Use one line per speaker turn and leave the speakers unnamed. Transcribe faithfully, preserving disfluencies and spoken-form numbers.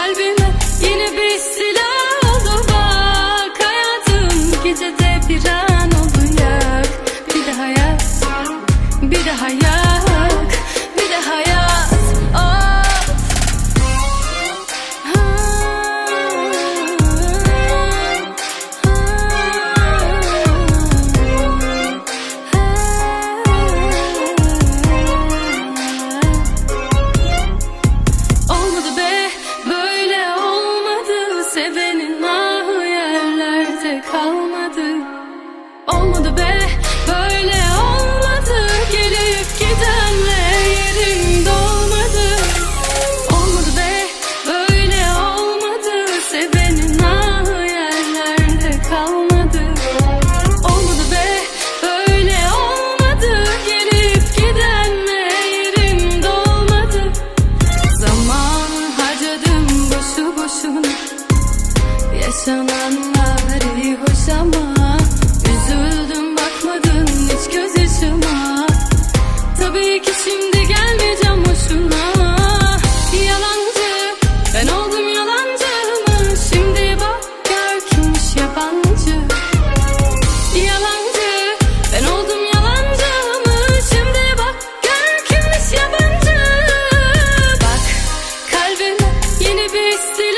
kalbime yeni bir silah oldu bak. Hayatım gecede bir an oldu yak. Bir daha yak, bir daha yak, bir daha yak. Oh. Sevenin ahı yerlerde kalmadı. Olmadı be, böyle olmadı. Gelip gidenle yerim dolmadı. Olmadı be, böyle olmadı. Sevenin ahı yerlerde kalmadı. Olmadı be, böyle olmadı. Gelip gidenle yerim dolmadı. Zaman harcadım boşu boşuna. Yaşananlar iyi hoş ama üzüldüm bakmadın hiç gözyaşıma. Tabii ki şimdi gelmeyeceğim hoşuna. Yalancı ben oldum, yalancı mı? Şimdi bak gör kimmiş yabancı. Yalancı ben oldum, yalancı mı? Şimdi bak gör kimmiş yabancı. Bak kalbime yeni bir silah